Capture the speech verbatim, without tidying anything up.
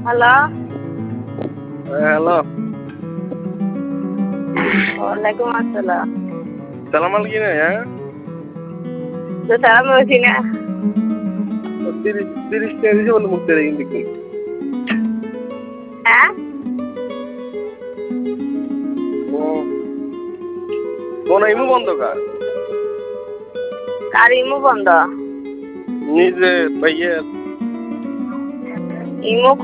Hello. Hello. ওয়ালাইকুম আসসালাম। সালাম আলাইকুম হ্যাঁ। তো সালাম বলছি না। তিরিশ তিরিশ টাকা দিয়েছে বলে মুখ তেরে কিন্তু হ্যাঁ কোন ইমু বন্ধ কার কার ইমু বন্ধ? নিজে ভাইয়ের ইমু